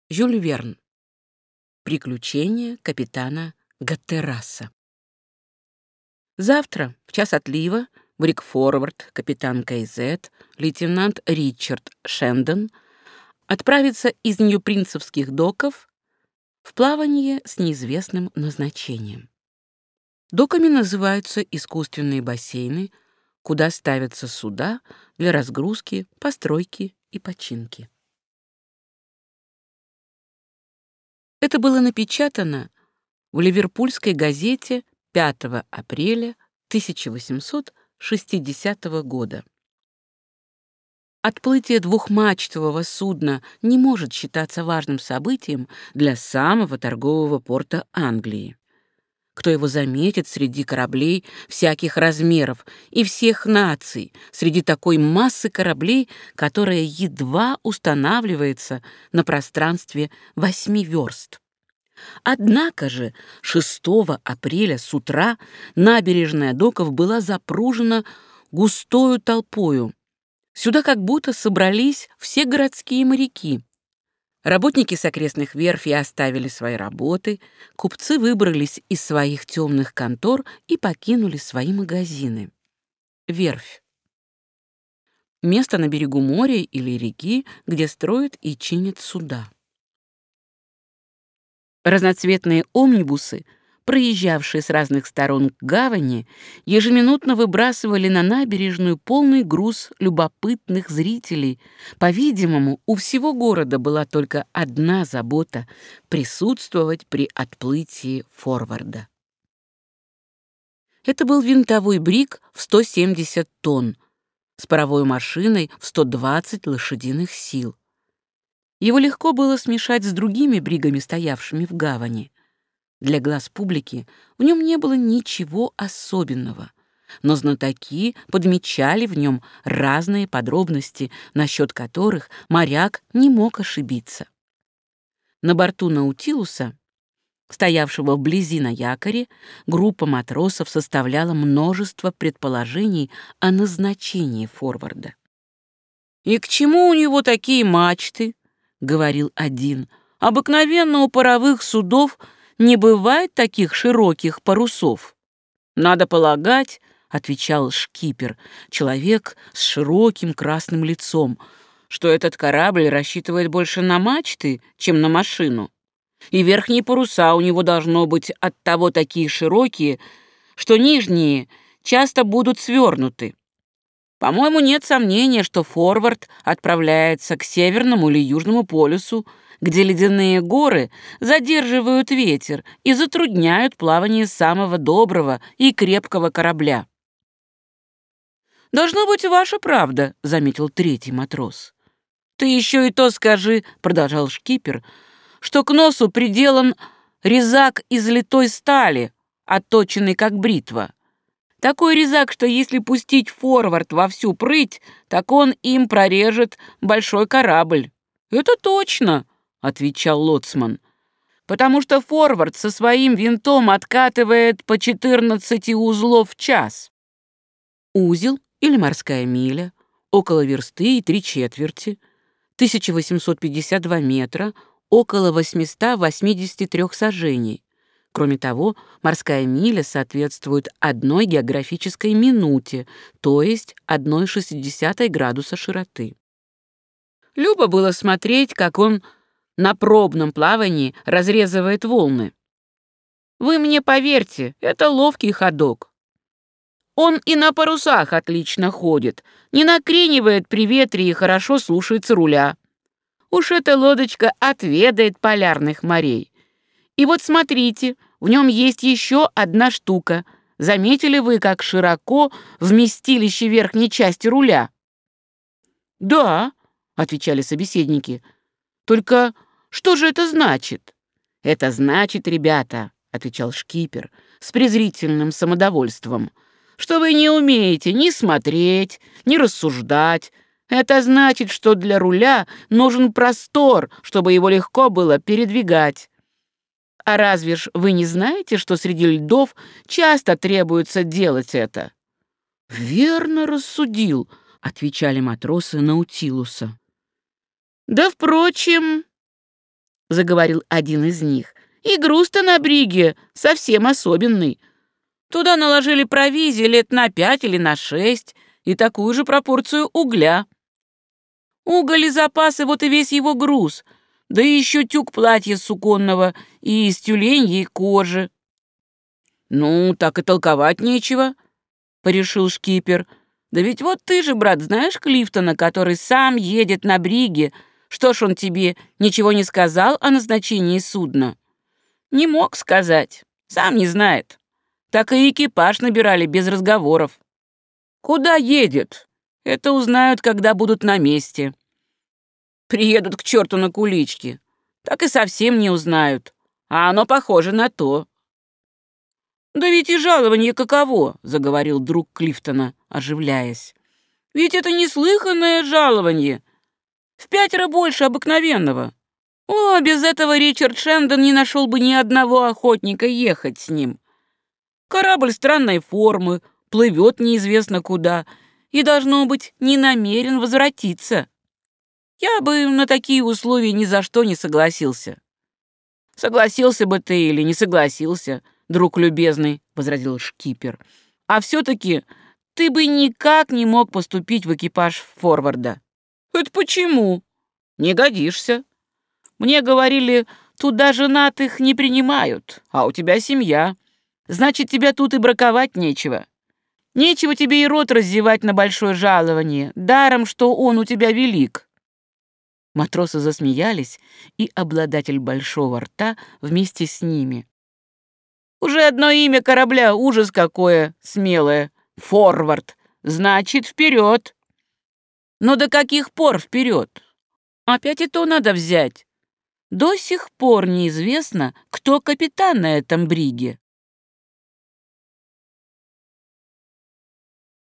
Жюль Верн. Приключения капитана Гаттераса. Завтра, в час отлива, брик-форвард, капитан Кейзет, лейтенант Ричард Шендон отправится из Нью-Принцевских доков в плавание с неизвестным назначением. Доками называются искусственные бассейны, куда ставятся суда для разгрузки, постройки и починки. Это было напечатано в Ливерпульской газете 5 апреля 1860 года. Отплытие двухмачтового судна не может считаться важным событием для самого торгового порта Англии. Кто его заметит среди кораблей всяких размеров и всех наций, среди такой массы кораблей, которая едва устанавливается на пространстве 8 верст? Однако же 6 апреля с утра набережная доков была запружена густою толпою. Сюда как будто собрались все городские моряки. Работники с окрестных верфей оставили свои работы, купцы выбрались из своих темных контор и покинули свои магазины. Верфь. Место на берегу моря или реки, где строят и чинят суда. Разноцветные омнибусы, проезжавшие с разных сторон к гавани, ежеминутно выбрасывали на набережную полный груз любопытных зрителей. По-видимому, у всего города была только одна забота — присутствовать при отплытии форварда. Это был винтовой бриг в 170 тонн с паровой машиной в 120 лошадиных сил. Его легко было смешать с другими бригами, стоявшими в гавани. Для глаз публики в нем не было ничего особенного, но знатоки подмечали в нем разные подробности, насчет которых моряк не мог ошибиться. На борту Наутилуса, стоявшего вблизи на якоре, группа матросов составляла множество предположений о назначении форварда. «И к чему у него такие мачты?» — говорил один. «Обыкновенно у паровых судов не бывает таких широких парусов». «Надо полагать», — отвечал шкипер, человек с широким красным лицом, «что этот корабль рассчитывает больше на мачты, чем на машину. И верхние паруса у него должно быть оттого такие широкие, что нижние часто будут свернуты. По-моему, нет сомнения, что форвард отправляется к Северному или Южному полюсу, где ледяные горы задерживают ветер и затрудняют плавание самого доброго и крепкого корабля». «Должно быть, ваша правда», — заметил третий матрос. «Ты еще и то скажи», — продолжал шкипер, «что к носу приделан резак из литой стали, отточенный как бритва. Такой резак, что если пустить форвард во всю прыть, так он им прорежет большой корабль». «Это точно», — отвечал лоцман, «потому что форвард со своим винтом откатывает по 14 узлов в час». Узел или морская миля, около версты и 3/4, 1852 метра, около 883 саженей. Кроме того, морская миля соответствует 1 географической минуте, то есть 1,6 градуса широты. Любо было смотреть, как он на пробном плавании разрезывает волны. Вы мне поверьте, это ловкий ходок. Он и на парусах отлично ходит, не накренивает при ветре и хорошо слушается руля. Уж эта лодочка отведает полярных морей. И вот смотрите, в нем есть еще одна штука. Заметили вы, как широко вместилище верхней части руля? «Да», — отвечали собеседники, — «только что же это значит?» «Это значит, ребята», — отвечал шкипер с презрительным самодовольством, «что вы не умеете ни смотреть, ни рассуждать. Это значит, что для руля нужен простор, чтобы его легко было передвигать. А разве ж вы не знаете, что среди льдов часто требуется делать это?» «Верно рассудил», — отвечали матросы Наутилуса. «Да, впрочем, — заговорил один из них. «И груз-то на бриге совсем особенный. Туда наложили провизии лет на 5 или на 6 и такую же пропорцию угля. Уголь и запасы — вот и весь его груз, да и еще тюк платья суконного и из тюленьей кожи». «Ну, так и толковать нечего», — порешил шкипер. «Да ведь вот ты же, брат, знаешь Клифтона, который сам едет на бриге. Что ж он тебе ничего не сказал о назначении судна?» «Не мог сказать, сам не знает. Так и экипаж набирали без разговоров. Куда едет? Это узнают, когда будут на месте. Приедут к черту на кулички, так и совсем не узнают. А оно похоже на то». «Да ведь и жалование каково», — заговорил друг Клифтона, оживляясь. «Ведь это неслыханное жалование. В 5 больше обыкновенного. О, без этого Ричард Шендон не нашел бы ни одного охотника ехать с ним. Корабль странной формы, плывет неизвестно куда и, должно быть, не намерен возвратиться. Я бы на такие условия ни за что не согласился». «Согласился бы ты или не согласился, друг любезный», — возразил шкипер. «А все-таки ты бы никак не мог поступить в экипаж форварда». «Это почему?» «Не годишься. Мне говорили, туда женатых не принимают, а у тебя семья. Значит, тебя тут и браковать нечего. Нечего тебе и рот раздевать на большое жалование, даром, что он у тебя велик». Матросы засмеялись, и обладатель большого рта вместе с ними. «Уже одно имя корабля, ужас какое смелое. Форвард. Значит, вперед». «Но до каких пор вперед? Опять и то надо взять. До сих пор неизвестно, кто капитан на этом бриге.